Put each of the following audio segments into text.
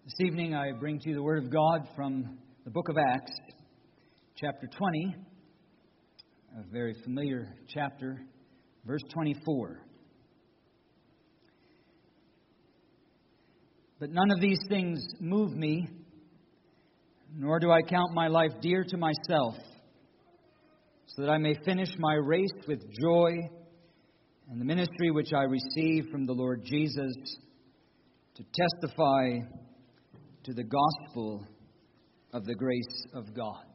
This evening I bring to you the Word of God from the book of Acts, chapter 20, a very familiar chapter, verse 24. But none of these things move me, nor do I count my life dear to myself, so that I may finish my race with joy and the ministry which I received from the Lord Jesus to testify to the gospel of the grace of God.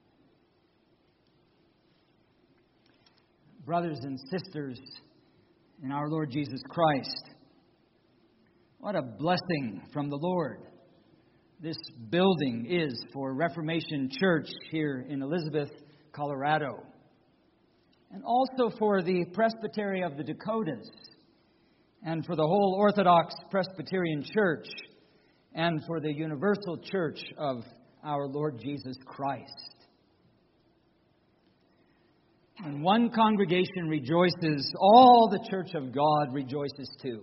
Brothers and sisters in our Lord Jesus Christ, what a blessing from the Lord this building is for Reformation Church here in Elizabeth, Colorado, and also for the Presbytery of the Dakotas, and for the whole Orthodox Presbyterian Church, and for the Universal Church of our Lord Jesus Christ. When one congregation rejoices, all the Church of God rejoices too.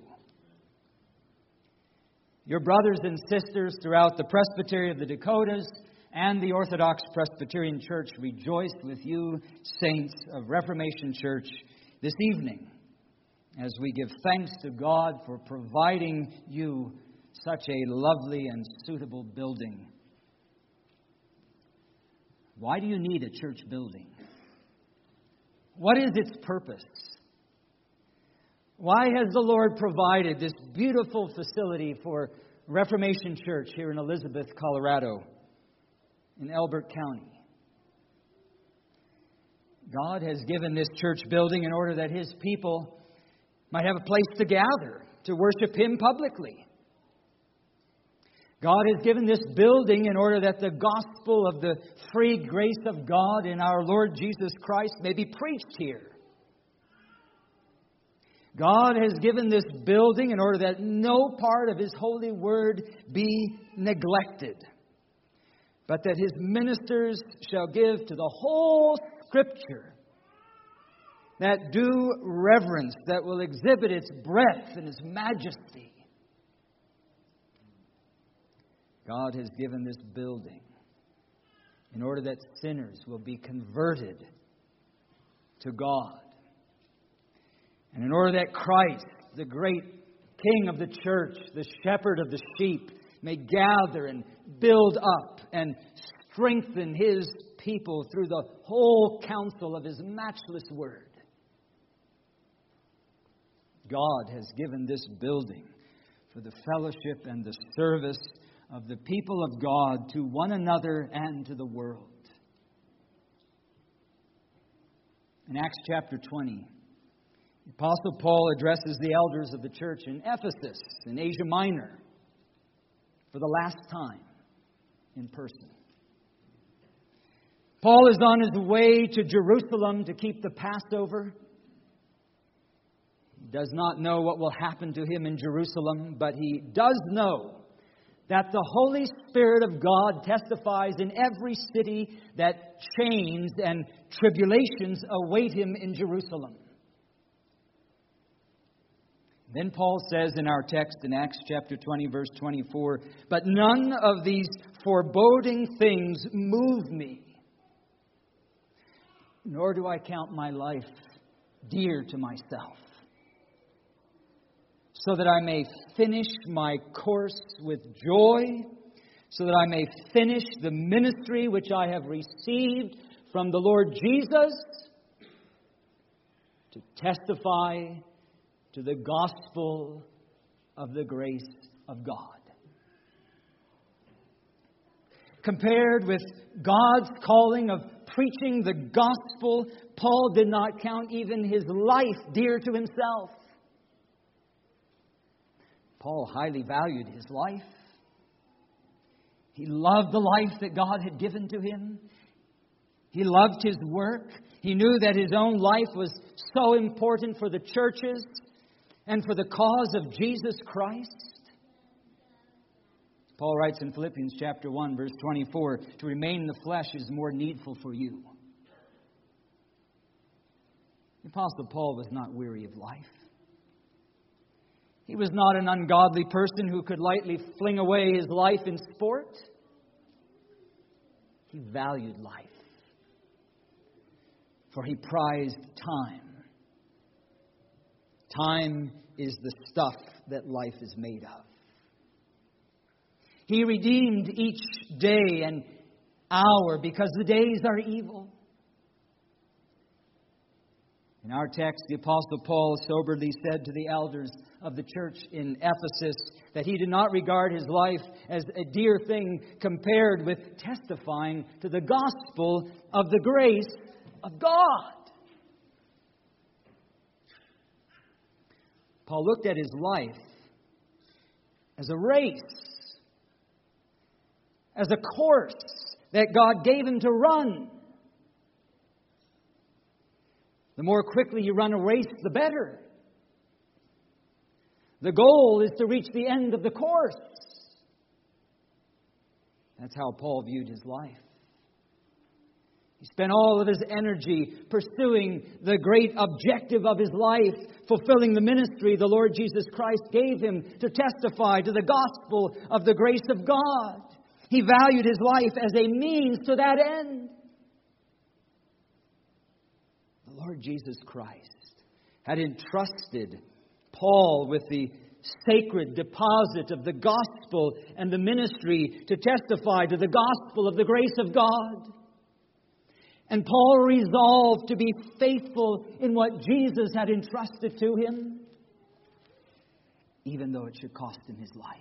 Your brothers and sisters throughout the Presbytery of the Dakotas and the Orthodox Presbyterian Church rejoice with you, saints of Reformation Church, this evening, as we give thanks to God for providing you such a lovely and suitable building. Why do you need a church building? What is its purpose? Why has the Lord provided this beautiful facility for Reformation Church here in Elizabeth, Colorado, in Elbert County? God has given this church building in order that His people might have a place to gather, to worship Him publicly. God has given this building in order that the gospel of the free grace of God in our Lord Jesus Christ may be preached here. God has given this building in order that no part of His holy word be neglected, but that His ministers shall give to the whole Scripture that due reverence that will exhibit its breadth and its majesty. God has given this building in order that sinners will be converted to God. And in order that Christ, the great King of the church, the shepherd of the sheep, may gather and build up and strengthen His people through the whole counsel of His matchless word. God has given this building for the fellowship and the service of the people of God to one another and to the world. In Acts chapter 20, the Apostle Paul addresses the elders of the church in Ephesus, in Asia Minor, for the last time in person. Paul is on his way to Jerusalem to keep the Passover. He does not know what will happen to him in Jerusalem, but he does know that the Holy Spirit of God testifies in every city that chains and tribulations await him in Jerusalem. Then Paul says in our text in Acts chapter 20, verse 24, "But none of these foreboding things move me, nor do I count my life dear to myself, so that I may finish my course with joy, so that I may finish the ministry which I have received from the Lord Jesus, to testify to the gospel of the grace of God." Compared with God's calling of preaching the gospel, Paul did not count even his life dear to himself. Paul highly valued his life. He loved the life that God had given to him. He loved his work. He knew that his own life was so important for the churches and for the cause of Jesus Christ. Paul writes in Philippians chapter 1, verse 24, "To remain in the flesh is more needful for you." The Apostle Paul was not weary of life. He was not an ungodly person who could lightly fling away his life in sport. He valued life, for he prized time. Time is the stuff that life is made of. He redeemed each day and hour because the days are evil. In our text, the Apostle Paul soberly said to the elders of the church in Ephesus that he did not regard his life as a dear thing compared with testifying to the gospel of the grace of God. Paul looked at his life as a race, as a course that God gave him to run. The more quickly you run a race, the better. The goal is to reach the end of the course. That's how Paul viewed his life. He spent all of his energy pursuing the great objective of his life, fulfilling the ministry the Lord Jesus Christ gave him to testify to the gospel of the grace of God. He valued his life as a means to that end. The Lord Jesus Christ had entrusted Paul with the sacred deposit of the gospel and the ministry to testify to the gospel of the grace of God. And Paul resolved to be faithful in what Jesus had entrusted to him, even though it should cost him his life.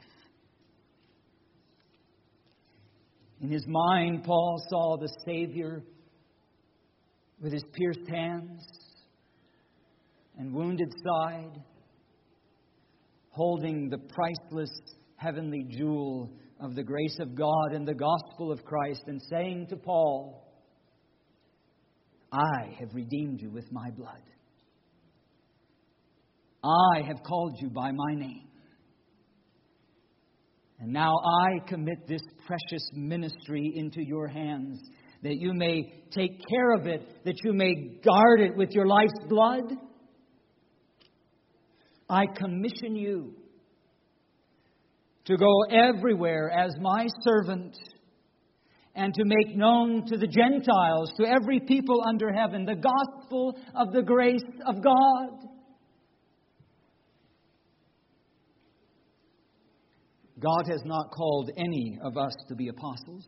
In his mind, Paul saw the Savior with his pierced hands and wounded side, holding the priceless heavenly jewel of the grace of God and the gospel of Christ, and saying to Paul, I have redeemed you with my blood. I have called you by my name. And now I commit this precious ministry into your hands, that you may take care of it, that you may guard it with your life's blood. I commission you to go everywhere as my servant and to make known to the Gentiles, to every people under heaven, the gospel of the grace of God. God has not called any of us to be apostles.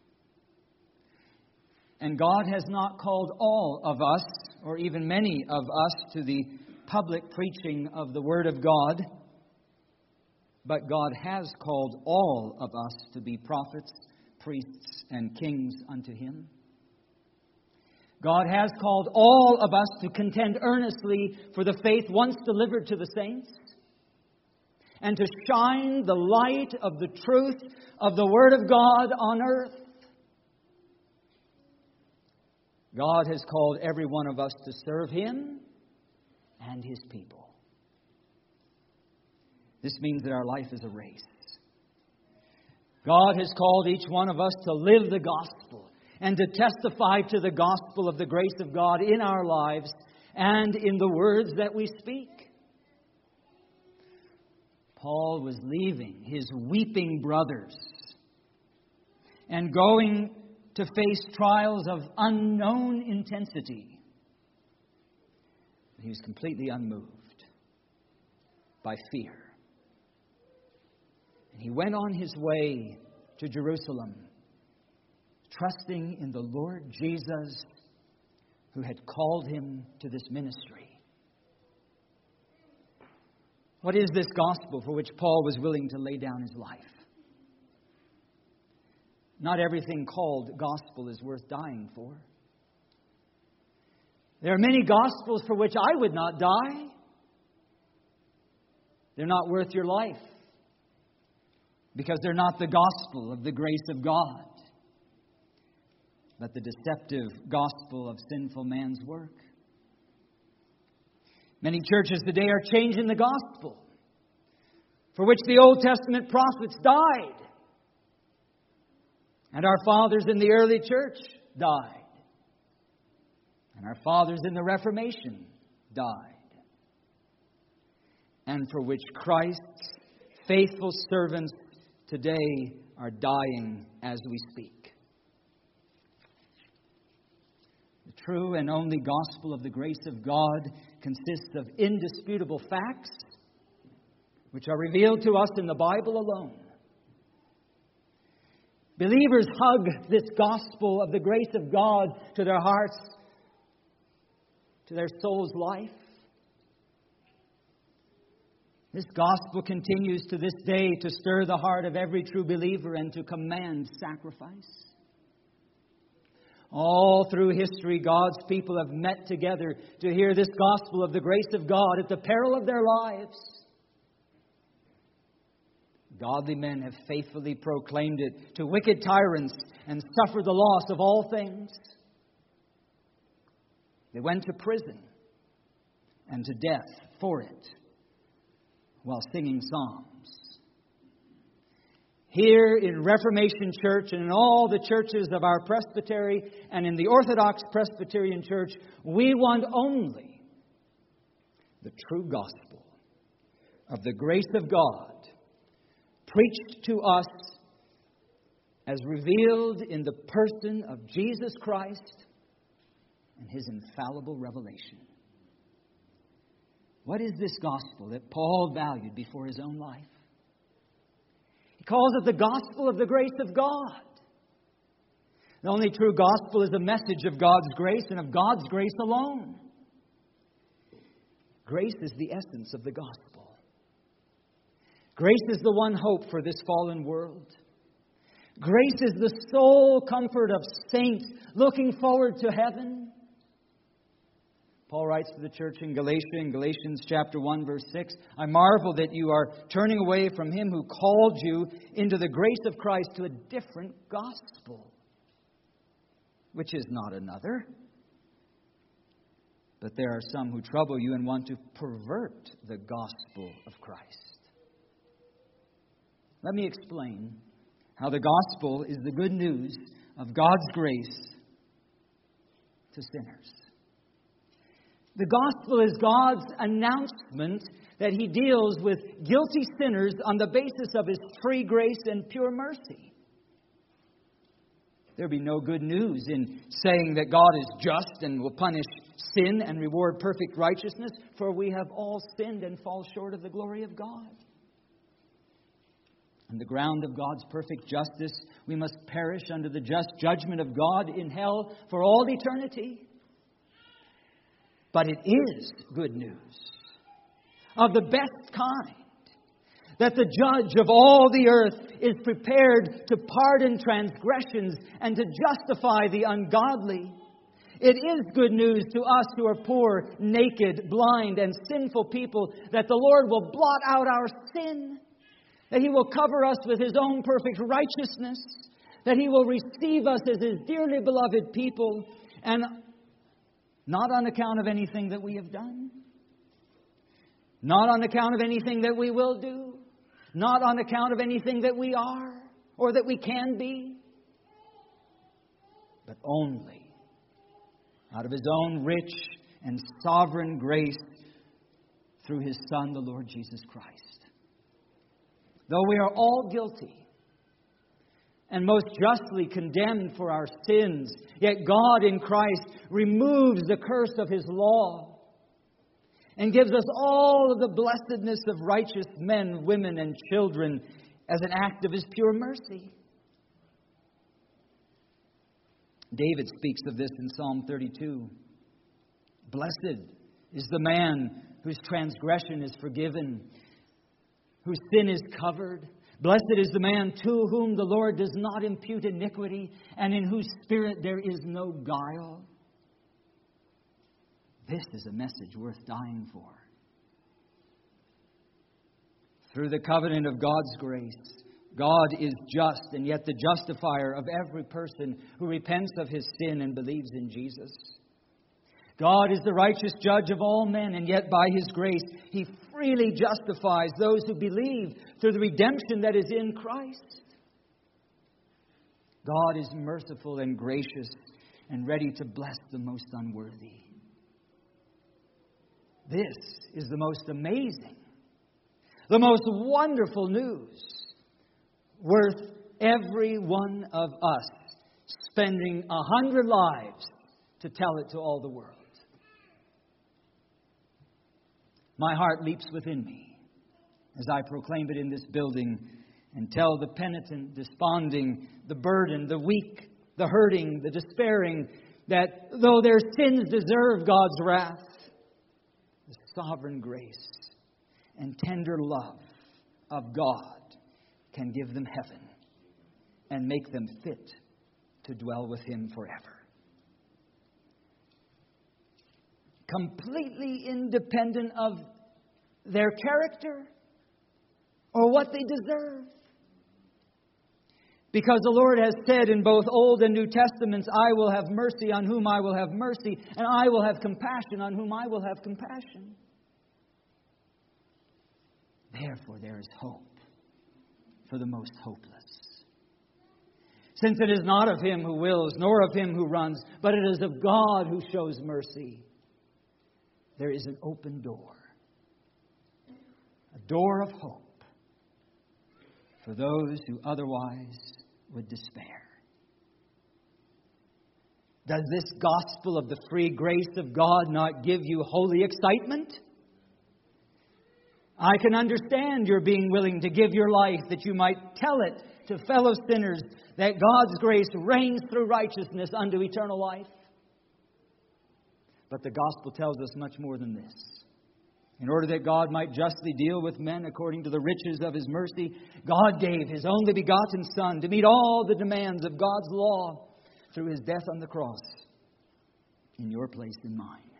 And God has not called all of us, or even many of us, to the public preaching of the Word of God. But God has called all of us to be prophets, priests, and kings unto Him. God has called all of us to contend earnestly for the faith once delivered to the saints, and to shine the light of the truth of the Word of God on earth. God has called every one of us to serve Him and His people. This means that our life is a race. God has called each one of us to live the gospel and to testify to the gospel of the grace of God in our lives and in the words that we speak. Paul was leaving his weeping brothers and going to face trials of unknown intensity. He was completely unmoved by fear. And he went on his way to Jerusalem, trusting in the Lord Jesus, who had called him to this ministry. What is this gospel for which Paul was willing to lay down his life? Not everything called gospel is worth dying for. There are many gospels for which I would not die. They're not worth your life, because they're not the gospel of the grace of God, but the deceptive gospel of sinful man's work. Many churches today are changing the gospel for which the Old Testament prophets died, and our fathers in the early church died, and our fathers in the Reformation died. and for which Christ's faithful servants today are dying as we speak. The true and only gospel of the grace of God consists of indisputable facts which are revealed to us in the Bible alone. Believers hug this gospel of the grace of God to their hearts, to their soul's life. This gospel continues to this day to stir the heart of every true believer and to command sacrifice. All through history, God's people have met together to hear this gospel of the grace of God at the peril of their lives. Godly men have faithfully proclaimed it to wicked tyrants and suffered the loss of all things. They went to prison and to death for it while singing psalms. Here in Reformation Church and in all the churches of our presbytery and in the Orthodox Presbyterian Church, we want only the true gospel of the grace of God preached to us as revealed in the person of Jesus Christ and His infallible revelation. What is this gospel that Paul valued before his own life? He calls it the gospel of the grace of God. The only true gospel is a message of God's grace and of God's grace alone. Grace is the essence of the gospel. Grace is the one hope for this fallen world. Grace is the sole comfort of saints looking forward to heaven. Paul writes to the church in Galatia, in Galatians chapter 1, verse 6, I marvel that you are turning away from Him who called you into the grace of Christ to a different gospel, which is not another. But there are some who trouble you and want to pervert the gospel of Christ. Let me explain how the gospel is the good news of God's grace to sinners. The gospel is God's announcement that He deals with guilty sinners on the basis of His free grace and pure mercy. There be no good news in saying that God is just and will punish sin and reward perfect righteousness, for we have all sinned and fall short of the glory of God. On the ground of God's perfect justice, we must perish under the just judgment of God in hell for all eternity. But it is good news of the best kind, that the judge of all the earth is prepared to pardon transgressions and to justify the ungodly. It is good news to us who are poor, naked, blind, and sinful people that the Lord will blot out our sin, that He will cover us with His own perfect righteousness, that He will receive us as His dearly beloved people, and not on account of anything that we have done, not on account of anything that we will do, not on account of anything that we are or that we can be, but only out of His own rich and sovereign grace through His Son, the Lord Jesus Christ. Though we are all guilty and most justly condemned for our sins, yet God in Christ removes the curse of His law and gives us all of the blessedness of righteous men, women, and children as an act of His pure mercy. David speaks of this in Psalm 32. Blessed is the man whose transgression is forgiven, whose sin is covered. Blessed is the man to whom the Lord does not impute iniquity, and in whose spirit there is no guile. This is a message worth dying for. Through the covenant of God's grace, God is just and yet the justifier of every person who repents of his sin and believes in Jesus. God is the righteous judge of all men, and yet by His grace He freely justifies those who believe through the redemption that is in Christ. God is merciful and gracious and ready to bless the most unworthy. This is the most amazing The most wonderful news, worth every one of us spending 100 lives to tell it to all the world. My heart leaps within me as I proclaim it in this building and tell the penitent, desponding, the burdened, the weak, the hurting, the despairing, that though their sins deserve God's wrath, the sovereign grace and tender love of God can give them heaven and make them fit to dwell with Him forever. Completely independent of their character or what they deserve. Because the Lord has said in both Old and New Testaments, I will have mercy on whom I will have mercy, and I will have compassion on whom I will have compassion. Therefore, there is hope for the most hopeless. Since it is not of him who wills, nor of him who runs, but it is of God who shows mercy, there is an open door. A door of hope for those who otherwise would despair. Does this gospel of the free grace of God not give you holy excitement? I can understand your being willing to give your life that you might tell it to fellow sinners that God's grace reigns through righteousness unto eternal life. But the gospel tells us much more than this. In order that God might justly deal with men according to the riches of His mercy, God gave His only begotten Son to meet all the demands of God's law through His death on the cross in your place and mine.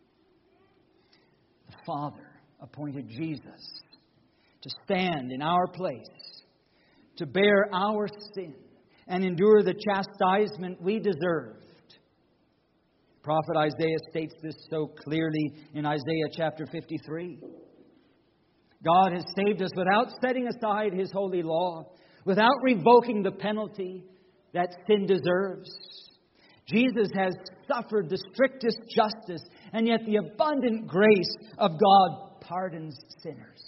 The Father appointed Jesus to stand in our place, to bear our sin and endure the chastisement we deserved. Prophet Isaiah states this so clearly in Isaiah chapter 53. God has saved us without setting aside His holy law, without revoking the penalty that sin deserves. Jesus has suffered the strictest justice, and yet the abundant grace of God pardons sinners.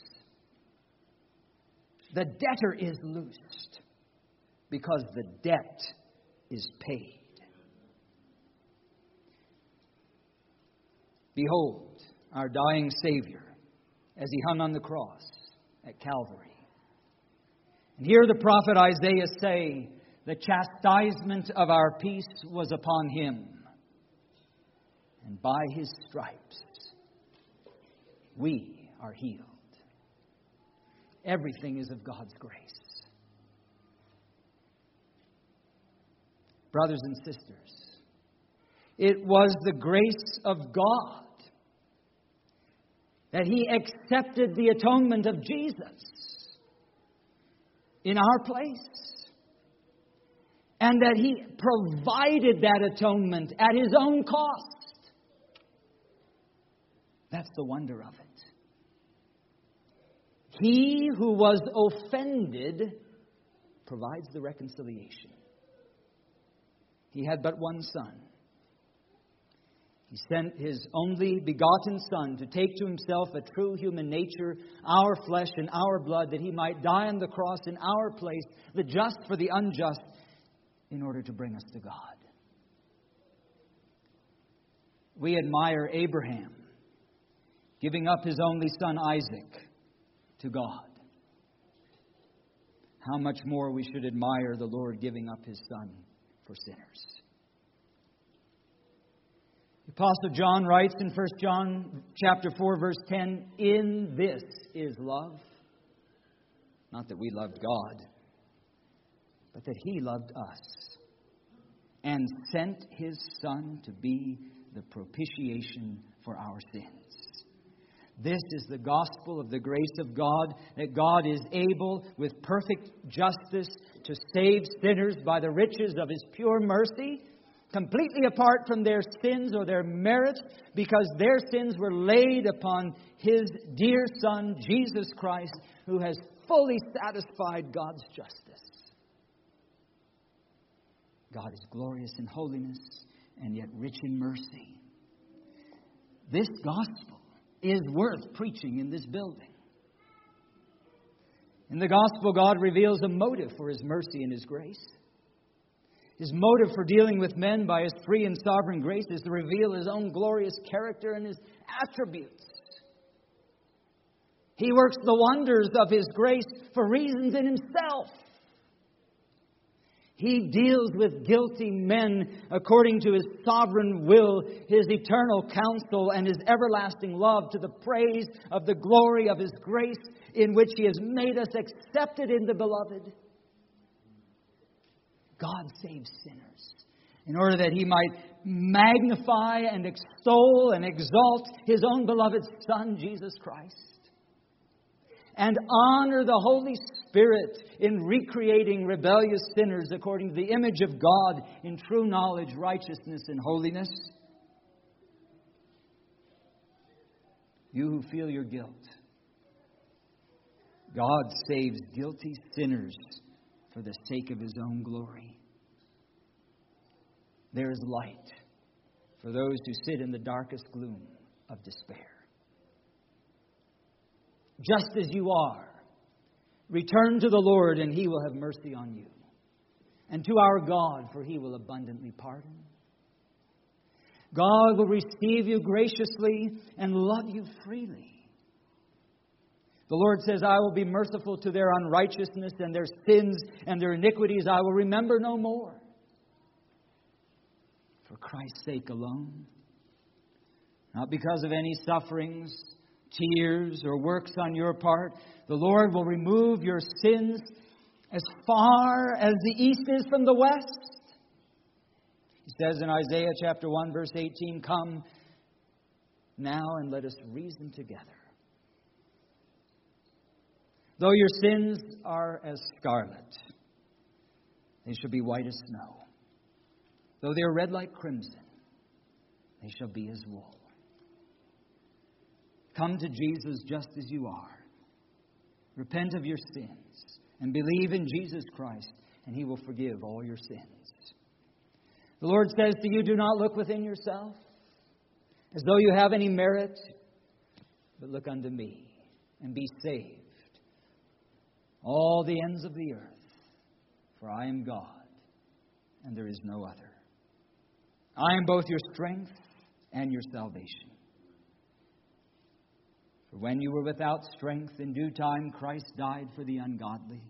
The debtor is loosed because the debt is paid. Behold, our dying Savior, as He hung on the cross at Calvary. And here the prophet Isaiah say, the chastisement of our peace was upon Him, and by His stripes we are healed. Everything is of God's grace. Brothers and sisters, it was the grace of God that He accepted the atonement of Jesus in our place, and that He provided that atonement at His own cost. That's the wonder of it. He who was offended provides the reconciliation. He had but one Son. He sent His only begotten Son to take to Himself a true human nature, our flesh and our blood, that He might die on the cross in our place, the just for the unjust, in order to bring us to God. We admire Abraham giving up his only son Isaac to God. How much more we should admire the Lord giving up His Son for sinners. The Apostle John writes in 1 John chapter 4, verse 10, in this is love. Not that we loved God, but that He loved us and sent His Son to be the propitiation for our sins. This is the gospel of the grace of God, that God is able with perfect justice to save sinners by the riches of His pure mercy, completely apart from their sins or their merits, because their sins were laid upon His dear Son, Jesus Christ, who has fully satisfied God's justice. God is glorious in holiness and yet rich in mercy. This gospel is worth preaching in this building. In the gospel, God reveals a motive for His mercy and His grace. His motive for dealing with men by His free and sovereign grace is to reveal His own glorious character and His attributes. He works the wonders of His grace for reasons in Himself. He deals with guilty men according to His sovereign will, His eternal counsel, and His everlasting love, to the praise of the glory of His grace in which He has made us accepted in the Beloved. God saves sinners in order that He might magnify and extol and exalt His own beloved Son, Jesus Christ, and honor the Holy Spirit in recreating rebellious sinners according to the image of God in true knowledge, righteousness, and holiness. You who feel your guilt, God saves guilty sinners for the sake of His own glory. There is light for those who sit in the darkest gloom of despair. Just as you are, return to the Lord, and He will have mercy on you. And to our God, for He will abundantly pardon. God will receive you graciously and love you freely. The Lord says, I will be merciful to their unrighteousness, and their sins and their iniquities I will remember no more. For Christ's sake alone. Not because of any sufferings, tears, or works on your part, the Lord will remove your sins as far as the east is from the west. He says in Isaiah chapter 1, verse 18, Come now and let us reason together. Though your sins are as scarlet, they shall be white as snow. Though they are red like crimson, they shall be as wool. Come to Jesus just as you are. Repent of your sins and believe in Jesus Christ, and He will forgive all your sins. The Lord says to you, do not look within yourself as though you have any merit, but look unto me and be saved, all the ends of the earth, for I am God, and there is no other. I am both your strength and your salvation. For when you were without strength, in due time Christ died for the ungodly.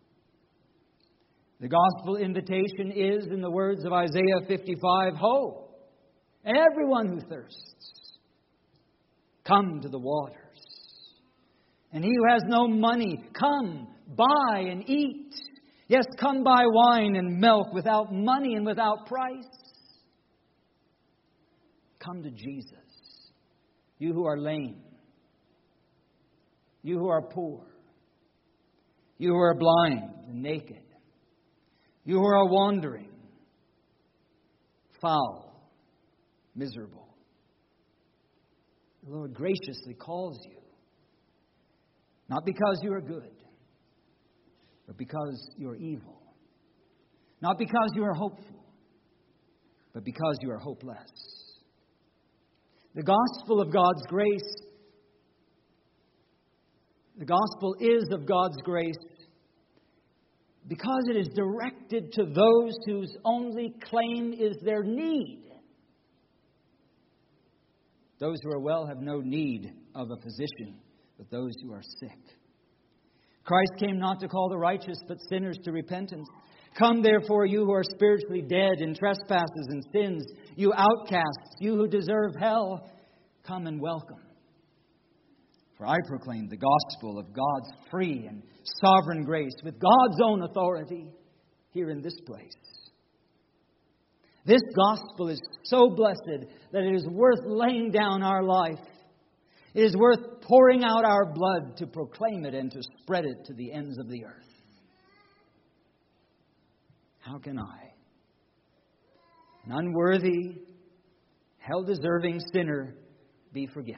The gospel invitation is, in the words of Isaiah 55, Ho, everyone who thirsts, come to the waters. And he who has no money, come, buy and eat. Yes, come buy wine and milk without money and without price. Come to Jesus, you who are lame, you who are poor, you who are blind and naked, you who are wandering, foul, miserable. The Lord graciously calls you, not because you are good, but because you are evil. Not because you are hopeful, but because you are hopeless. The gospel of God's grace, the gospel is of God's grace because it is directed to those whose only claim is their need. Those who are well have no need of a physician, but those who are sick. Christ came not to call the righteous, but sinners to repentance. Come, therefore, you who are spiritually dead in trespasses and sins, you outcasts, you who deserve hell, come and welcome. For I proclaim the gospel of God's free and sovereign grace with God's own authority here in this place. This gospel is so blessed that it is worth laying down our life. It is worth pouring out our blood to proclaim it and to spread it to the ends of the earth. How can I, an unworthy, hell-deserving sinner, be forgiven?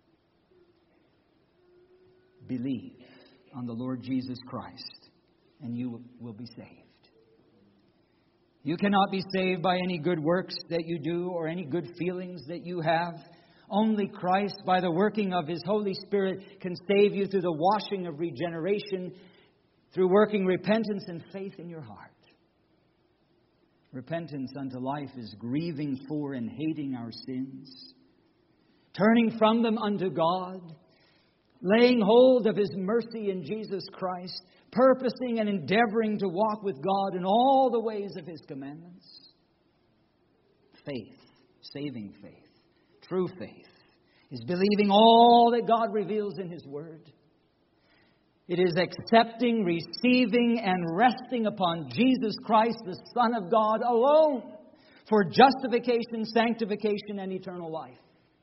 Believe on the Lord Jesus Christ, and you will be saved. You cannot be saved by any good works that you do or any good feelings that you have. Only Christ, by the working of His Holy Spirit, can save you through the washing of regeneration through working repentance and faith in your heart. Repentance unto life is grieving for and hating our sins, turning from them unto God, laying hold of His mercy in Jesus Christ, purposing and endeavoring to walk with God in all the ways of His commandments. Faith, saving faith, true faith, is believing all that God reveals in His Word. It is accepting, receiving, and resting upon Jesus Christ, the Son of God, alone for justification, sanctification, and eternal life.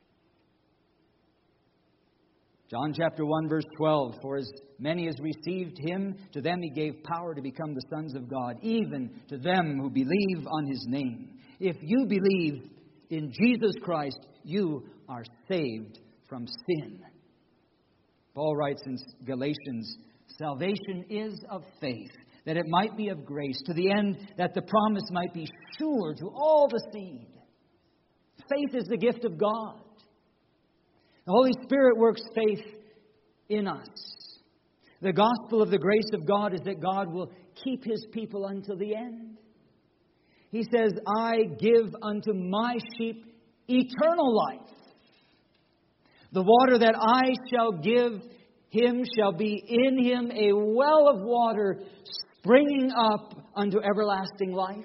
John chapter 1, verse 12, for as many as received Him, to them He gave power to become the sons of God, even to them who believe on His name. If you believe in Jesus Christ, you are saved from sin. Paul writes in Galatians, salvation is of faith, that it might be of grace, to the end that the promise might be sure to all the seed. Faith is the gift of God. The Holy Spirit works faith in us. The gospel of the grace of God is that God will keep His people until the end. He says, I give unto my sheep eternal life. The water that I shall give him shall be in him a well of water springing up unto everlasting life.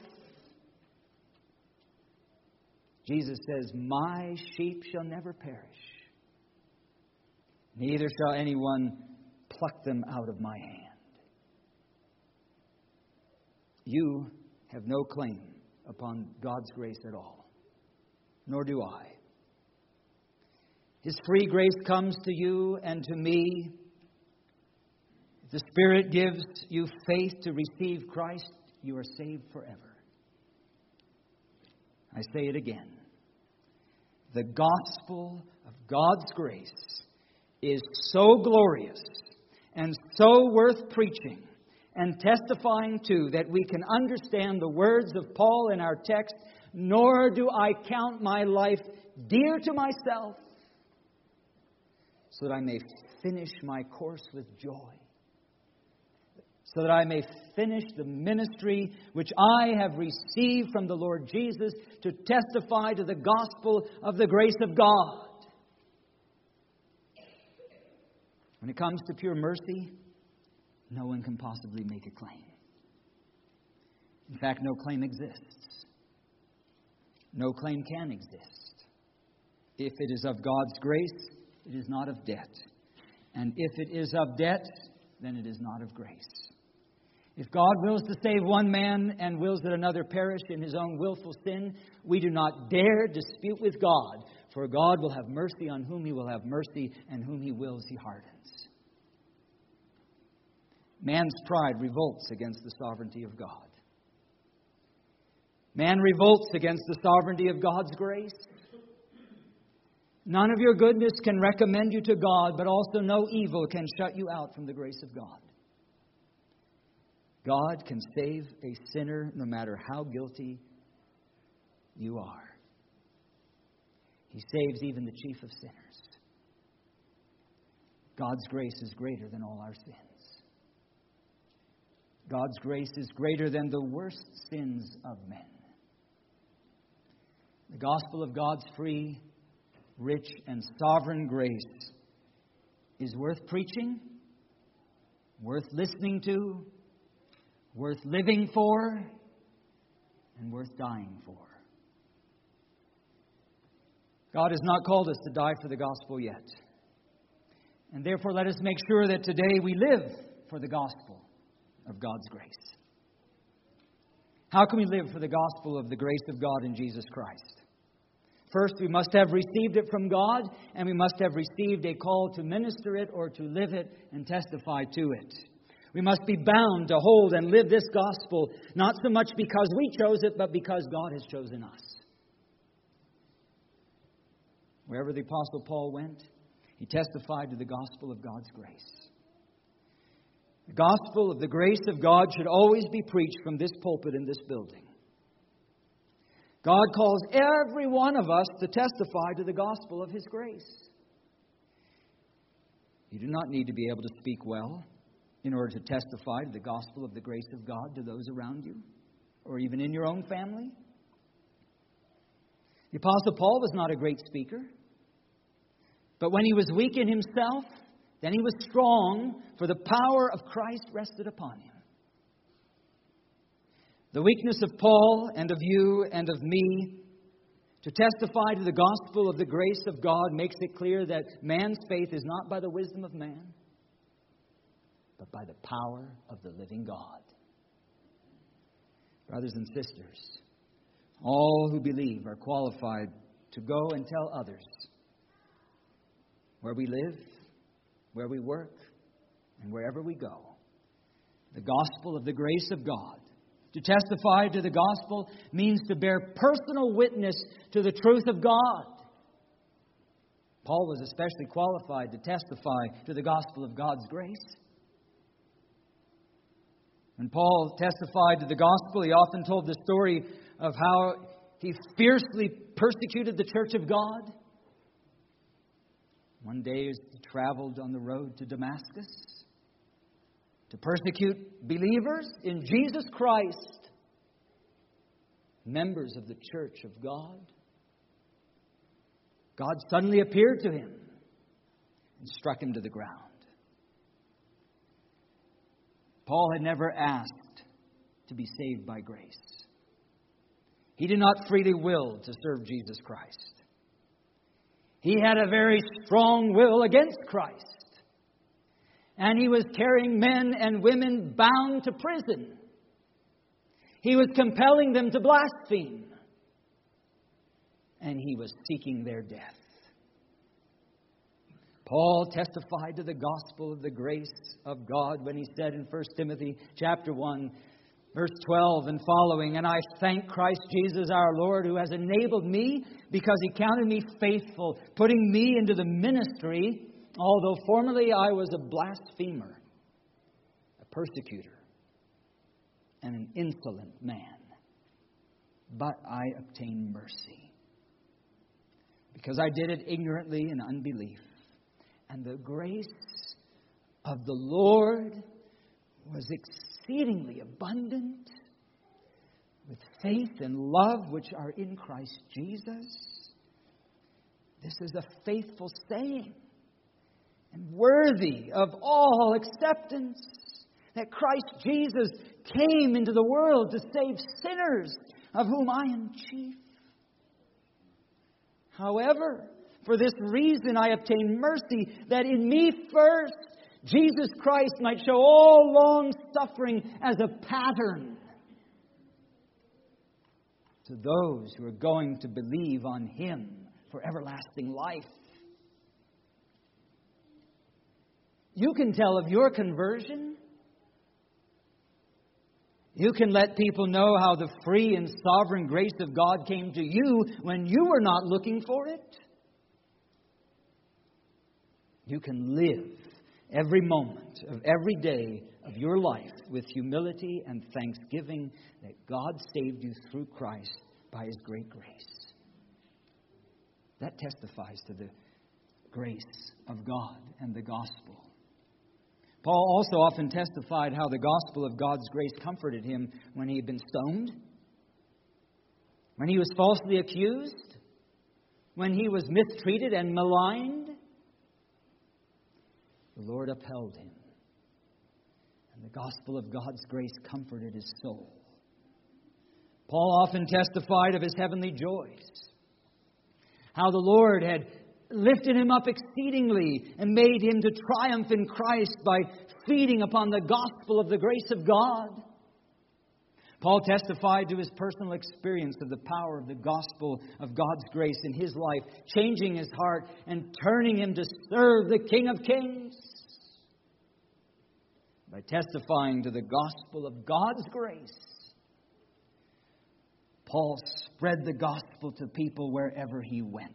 Jesus says, my sheep shall never perish, neither shall anyone pluck them out of my hand. You have no claim upon God's grace at all, nor do I. His free grace comes to you and to me. If the Spirit gives you faith to receive Christ, you are saved forever. I say it again. The gospel of God's grace is so glorious and so worth preaching and testifying to that we can understand the words of Paul in our text, nor do I count my life dear to myself, so that I may finish my course with joy, so that I may finish the ministry which I have received from the Lord Jesus to testify to the gospel of the grace of God. When it comes to pure mercy, no one can possibly make a claim. In fact, no claim exists. No claim can exist. If it is of God's grace, it is not of debt. And if it is of debt, then it is not of grace. If God wills to save one man and wills that another perish in His own willful sin, we do not dare dispute with God, for God will have mercy on whom He will have mercy, and whom He wills He hardens. Man's pride revolts against the sovereignty of God. Man revolts against the sovereignty of God's grace. None of your goodness can recommend you to God, but also no evil can shut you out from the grace of God. God can save a sinner no matter how guilty you are. He saves even the chief of sinners. God's grace is greater than all our sins. God's grace is greater than the worst sins of men. The gospel of God's free, rich, and sovereign grace is worth preaching, worth listening to, worth living for, and worth dying for. God has not called us to die for the gospel yet. And therefore, let us make sure that today we live for the gospel of God's grace. How can we live for the gospel of the grace of God in Jesus Christ? First, we must have received it from God, and we must have received a call to minister it or to live it and testify to it. We must be bound to hold and live this gospel, not so much because we chose it, but because God has chosen us. Wherever the Apostle Paul went, he testified to the gospel of God's grace. The gospel of the grace of God should always be preached from this pulpit in this building. God calls every one of us to testify to the gospel of His grace. You do not need to be able to speak well. in order to testify to the gospel of the grace of God to those around you, or even in your own family? The Apostle Paul was not a great speaker, but when he was weak in himself, then he was strong, for the power of Christ rested upon him. The weakness of Paul and of you and of me to testify to the gospel of the grace of God makes it clear that man's faith is not by the wisdom of man, but by the power of the living God. Brothers and sisters, all who believe are qualified to go and tell others where we live, where we work, and wherever we go, the gospel of the grace of God. To testify to the gospel means to bear personal witness to the truth of God. Paul was especially qualified to testify to the gospel of God's grace. When Paul testified to the gospel, he often told the story of how he fiercely persecuted the church of God. One day as he traveled on the road to Damascus to persecute believers in Jesus Christ, members of the church of God, God suddenly appeared to him and struck him to the ground. Paul had never asked to be saved by grace. He did not freely will to serve Jesus Christ. He had a very strong will against Christ. And he was carrying men and women bound to prison. He was compelling them to blaspheme. And he was seeking their death. Paul testified to the gospel of the grace of God when he said in 1 Timothy chapter 1, verse 12 and following, "And I thank Christ Jesus our Lord, who has enabled me, because he counted me faithful, putting me into the ministry, although formerly I was a blasphemer, a persecutor, and an insolent man. But I obtained mercy, because I did it ignorantly in unbelief. And the grace of the Lord was exceedingly abundant with faith and love which are in Christ Jesus." This is a faithful saying and worthy of all acceptance, that Christ Jesus came into the world to save sinners, of whom I am chief. However, for this reason I obtained mercy, that in me first Jesus Christ might show all long suffering as a pattern to those who are going to believe on Him for everlasting life. You can tell of your conversion. You can let people know how the free and sovereign grace of God came to you when you were not looking for it. You can live every moment of every day of your life with humility and thanksgiving that God saved you through Christ by His great grace. That testifies to the grace of God and the gospel. Paul also often testified how the gospel of God's grace comforted him when he had been stoned, when he was falsely accused, when he was mistreated and maligned. The Lord upheld him, and the gospel of God's grace comforted his soul. Paul often testified of his heavenly joys, how the Lord had lifted him up exceedingly and made him to triumph in Christ by feeding upon the gospel of the grace of God. Paul testified to his personal experience of the power of the gospel of God's grace in his life, changing his heart and turning him to serve the King of Kings. By testifying to the gospel of God's grace, Paul spread the gospel to people wherever he went.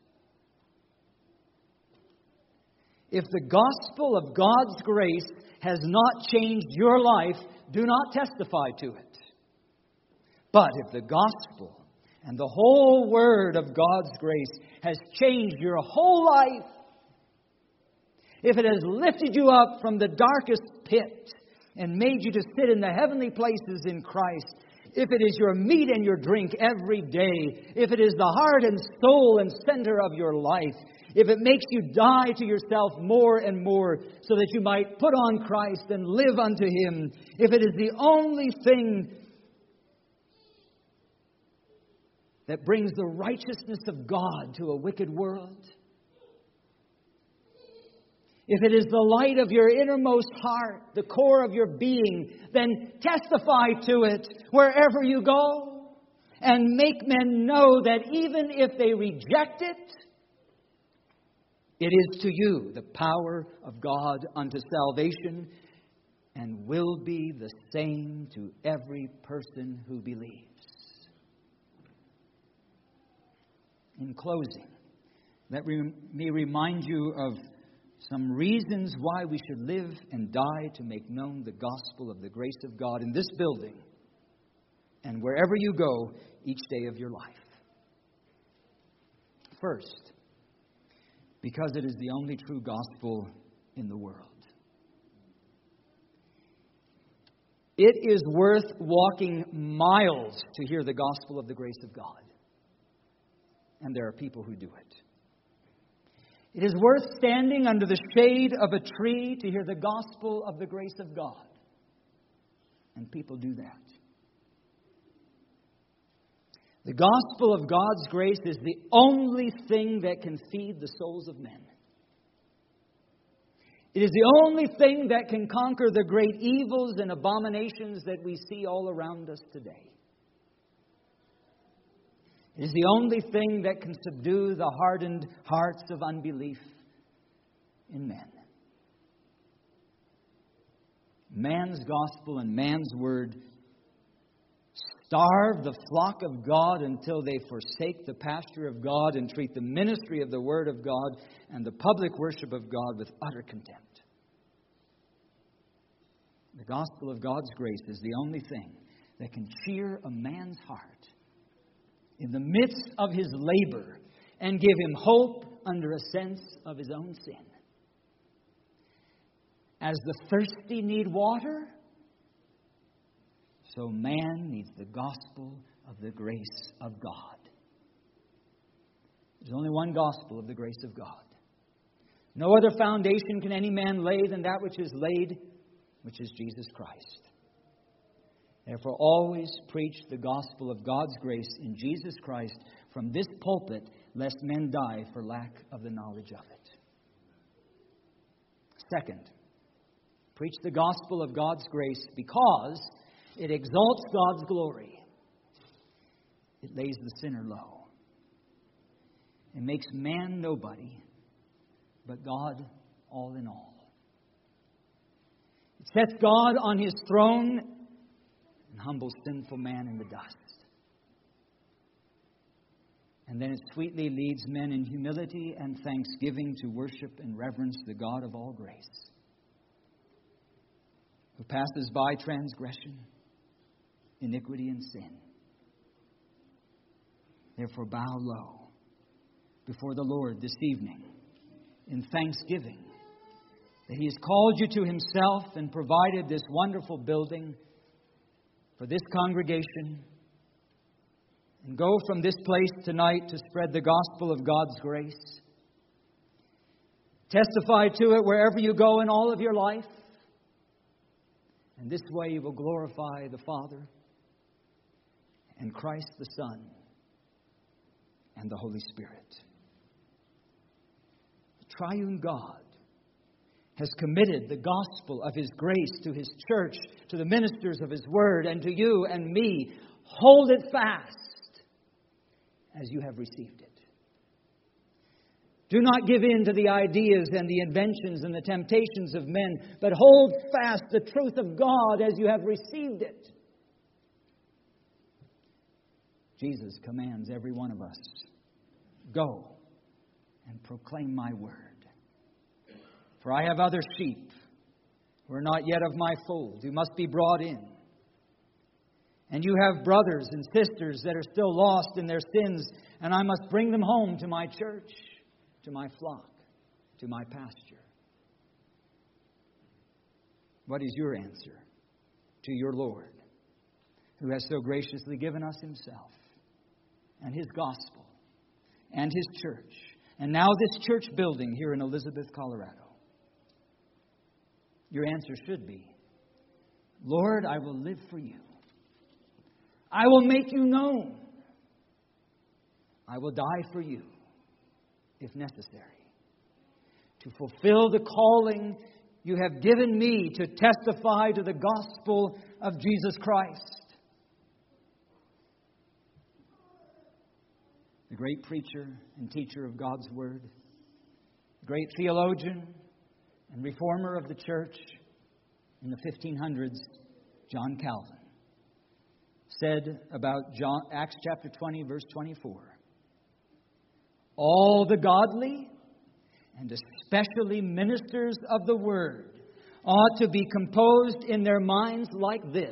If the gospel of God's grace has not changed your life, do not testify to it. But if the gospel and the whole word of God's grace has changed your whole life, if it has lifted you up from the darkest pit and made you to sit in the heavenly places in Christ, if it is your meat and your drink every day, if it is the heart and soul and center of your life, if it makes you die to yourself more and more so that you might put on Christ and live unto Him, if it is the only thing that brings the righteousness of God to a wicked world, if it is the light of your innermost heart, the core of your being, then testify to it wherever you go and make men know that even if they reject it, it is to you the power of God unto salvation and will be the same to every person who believes. In closing, let me remind you of some reasons why we should live and die to make known the gospel of the grace of God in this building and wherever you go each day of your life. First, because it is the only true gospel in the world. It is worth walking miles to hear the gospel of the grace of God. And there are people who do it. It is worth standing under the shade of a tree to hear the gospel of the grace of God. And people do that. The gospel of God's grace is the only thing that can feed the souls of men. It is the only thing that can conquer the great evils and abominations that we see all around us today. It is the only thing that can subdue the hardened hearts of unbelief in men. Man's gospel and man's word starve the flock of God until they forsake the pasture of God and treat the ministry of the word of God and the public worship of God with utter contempt. The gospel of God's grace is the only thing that can cheer a man's heart in the midst of his labor and give him hope under a sense of his own sin. As the thirsty need water, so man needs the gospel of the grace of God. There's only one gospel of the grace of God. No other foundation can any man lay than that which is laid, which is Jesus Christ. Therefore, always preach the gospel of God's grace in Jesus Christ from this pulpit, lest men die for lack of the knowledge of it. Second, preach the gospel of God's grace because it exalts God's glory. It lays the sinner low. It makes man nobody, but God all in all. It sets God on His throne and humbles sinful man in the dust. And then it sweetly leads men in humility and thanksgiving to worship and reverence the God of all grace, who passes by transgression, iniquity, and sin. Therefore, bow low before the Lord this evening in thanksgiving that He has called you to Himself and provided this wonderful building for this congregation. And go from this place tonight to spread the gospel of God's grace. Testify to it wherever you go in all of your life. And this way you will glorify the Father and Christ the Son and the Holy Spirit. The triune God has committed the gospel of His grace to His church, to the ministers of His word, and to you and me. Hold it fast as you have received it. Do not give in to the ideas and the inventions and the temptations of men, but hold fast the truth of God as you have received it. Jesus commands every one of us, go and proclaim my word. For I have other sheep who are not yet of my fold, who must be brought in. And you have brothers and sisters that are still lost in their sins, and I must bring them home to my church, to my flock, to my pasture. What is your answer to your Lord, who has so graciously given us Himself and His gospel and His church, and now this church building here in Elizabeth, Colorado? Your answer should be, Lord, I will live for you. I will make you known. I will die for you, if necessary, to fulfill the calling you have given me to testify to the gospel of Jesus Christ. The great preacher and teacher of God's Word, great theologian and reformer of the church in the 1500s, John Calvin, said about Acts chapter 20, verse 24, all the godly, and especially ministers of the Word, ought to be composed in their minds like this,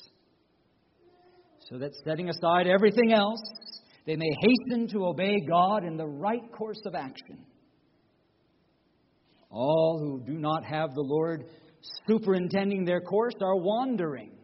so that setting aside everything else, they may hasten to obey God in the right course of action. All who do not have the Lord superintending their course are wandering.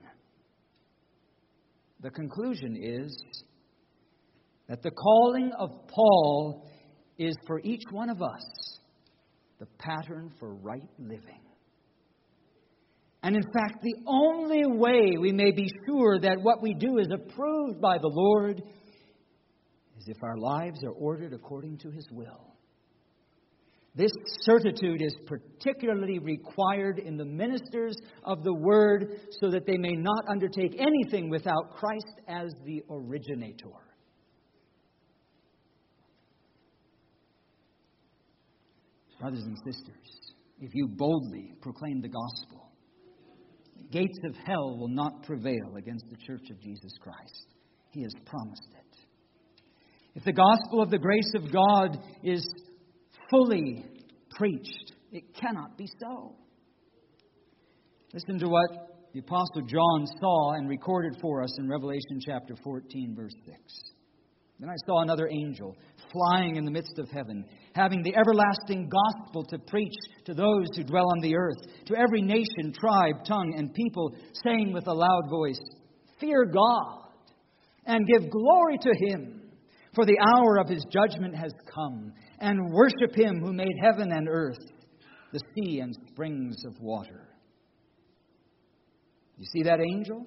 The conclusion is that the calling of Paul is for each one of us the pattern for right living. And in fact, the only way we may be sure that what we do is approved by the Lord is if our lives are ordered according to His will. This certitude is particularly required in the ministers of the Word, so that they may not undertake anything without Christ as the originator. Brothers and sisters, if you boldly proclaim the gospel, the gates of hell will not prevail against the church of Jesus Christ. He has promised it. If the gospel of the grace of God is fully preached, it cannot be so. Listen to what the Apostle John saw and recorded for us in Revelation chapter 14, verse 6. Then I saw another angel flying in the midst of heaven, having the everlasting gospel to preach to those who dwell on the earth, to every nation, tribe, tongue, and people, saying with a loud voice, fear God and give glory to Him, for the hour of His judgment has come, and worship Him who made heaven and earth, the sea and springs of water. You see that angel?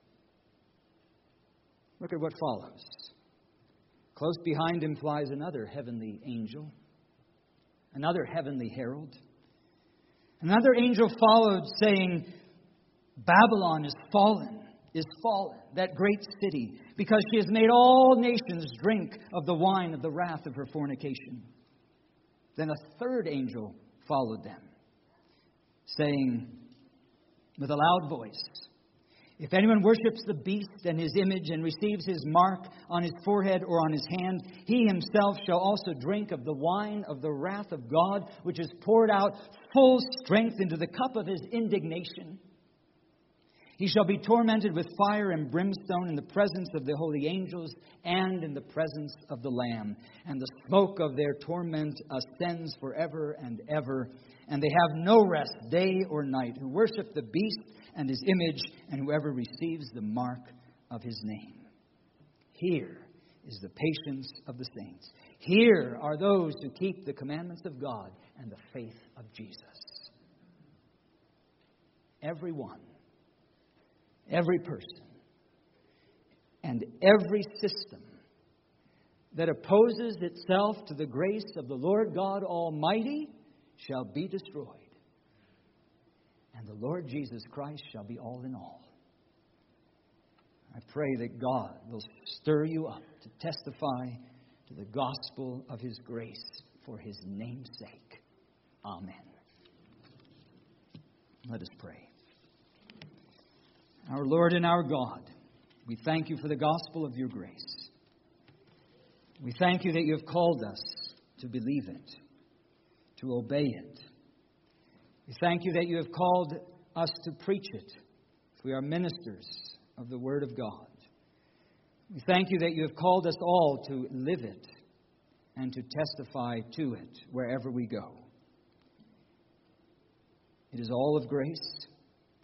Look at what follows. Close behind him flies another heavenly angel, another heavenly herald. Another angel followed, saying, Babylon is fallen, that great city, because she has made all nations drink of the wine of the wrath of her fornication. Then a third angel followed them, saying with a loud voice, if anyone worships the beast and his image and receives his mark on his forehead or on his hand, he himself shall also drink of the wine of the wrath of God, which is poured out full strength into the cup of His indignation. He shall be tormented with fire and brimstone in the presence of the holy angels and in the presence of the Lamb. And the smoke of their torment ascends forever and ever. And they have no rest day or night, who worship the beast and his image, and whoever receives the mark of his name. Here is the patience of the saints. Here are those who keep the commandments of God and the faith of Jesus. Everyone, every person, and every system that opposes itself to the grace of the Lord God Almighty shall be destroyed. And the Lord Jesus Christ shall be all in all. I pray that God will stir you up to testify to the gospel of His grace for His name's sake. Amen. Let us pray. Our Lord and our God, we thank You for the gospel of Your grace. We thank You that You have called us to believe it, to obey it. We thank You that You have called us to preach it. We are ministers of the Word of God. We thank You that You have called us all to live it and to testify to it wherever we go. It is all of grace.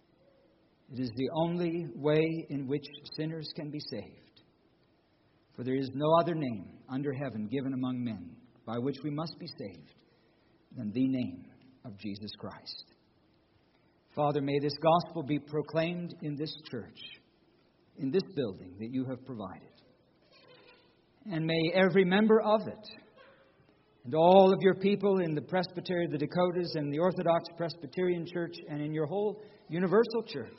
It is the only way in which sinners can be saved. For there is no other name under heaven given among men by which we must be saved than the name of Jesus Christ. Father, may this gospel be proclaimed in this church, in this building that you have provided. And may every member of it, and all of your people in the Presbytery of the Dakotas and the Orthodox Presbyterian Church and in your whole universal church,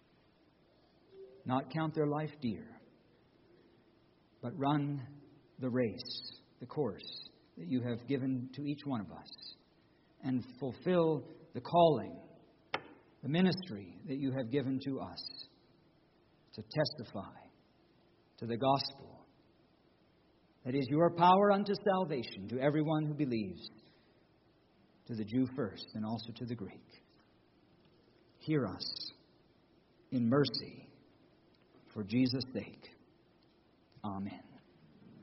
not count their life dear, but run the race, the course that you have given to each one of us, and fulfill the calling, the ministry that you have given to us to testify to the gospel. That is your power unto salvation to everyone who believes, to the Jew first and also to the Greek. Hear us in mercy for Jesus' sake. Amen.